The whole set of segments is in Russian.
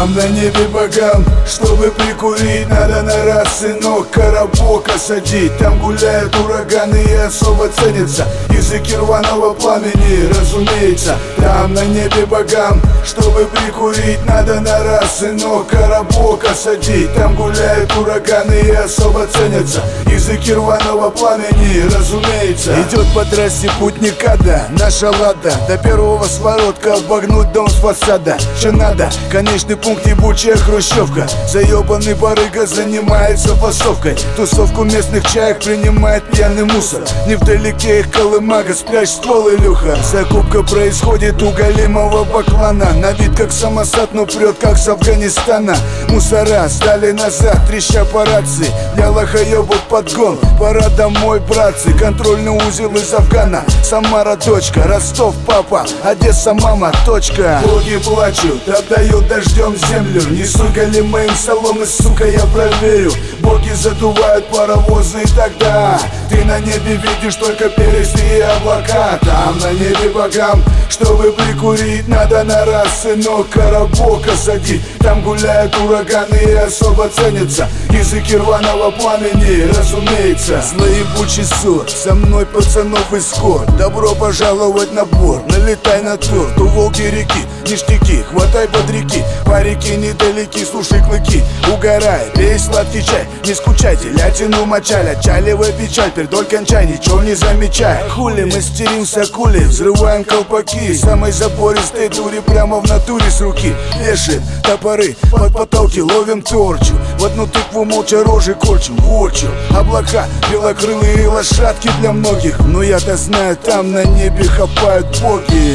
Там на небе богам, чтобы прикурить, надо на раз, сынок, коробока садить. Там гуляют ураганы и особо ценится языки рваного пламени, разумеется. Там на небе богам, чтобы прикурить, надо на раз, сынок, коробока садить. Там гуляют ураганы и особо ценятся языки рваного пламени, разумеется. Идет по трассе путника, да, наша лада, до первого своротка обогнуть дом с фасада. Че надо? Конечный пункт ебучая хрущевка. Заебанный барыга занимается фасовкой. Тусовку местных чаек принимает пьяный мусор. Невдалеке их колымага, спрячь ствол, Илюха. Закупка происходит у голимого баклана. На вид как самосад, но прет как с Афганистана. Мусора сдали назад, треща по рации. Для лохоебов подгон, пора домой, братцы. Контрольный узел из Афгана. Самара дочка, Ростов папа, Одесса мама, точка. Боги плачут, отдают дождем землю. Несу голимым соломы, сука, я проверю. Боги задувают паровозы, и тогда ты на небе видишь только пересты и облака. Там на небе богам, чтобы прикурить, надо на раз, сынок, коробока садить. Там гуляют ураганы и особо ценятся языки рваного пламени, разумеется. Злоебучий ссор, со мной пацанов исход. Добро пожаловать на борт, налетай на торт. У Волги реки, ништяки, хватай под реки. По реке недалеки, слушай клыки. Угорай, пей сладкий чай, не скучайте, лятину мочаль. Отчаливай печаль, пердоль кончай, ничего не замечай. Хули, мастеримся кули, взрываем колпаки. Самой запористой дури прямо в натуре с руки. Вешаем топоры под потолки, ловим торчу. В одну тыкву молча рожи корчим, вочу. Облака, белокрылые лошадки для многих. Но я-то знаю, там на небе хапают боги.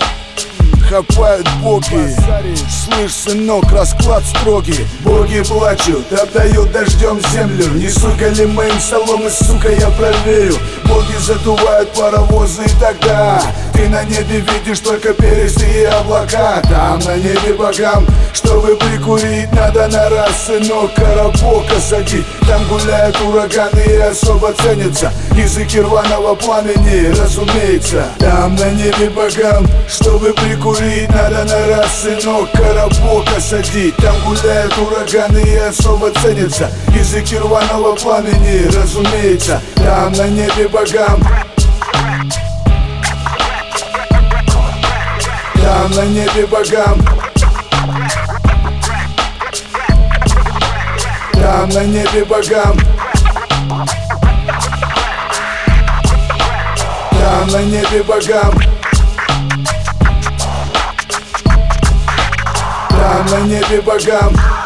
Хапают боги. Слышь, сынок, расклад строгий. Боги плачут, отдают дождем землю. Несу голимым соломы, сука, я проверю. Боги задувают паровозы, и тогда ты на небе видишь только пересты и облака. Там на небе богам, чтобы прикурить, надо на раз, сынок, коробока садить. Там гуляют ураганы и особо ценятся языки рваного пламени, разумеется. Там на небе богам, чтобы прикурить, надо на раз, сынок, коробока садить. Там гуляют ураганы и особо ценятся языки рваного пламени, разумеется. Там на небе богам, там на небе богам, там на небе богам, там на небе богам, там на небе богам.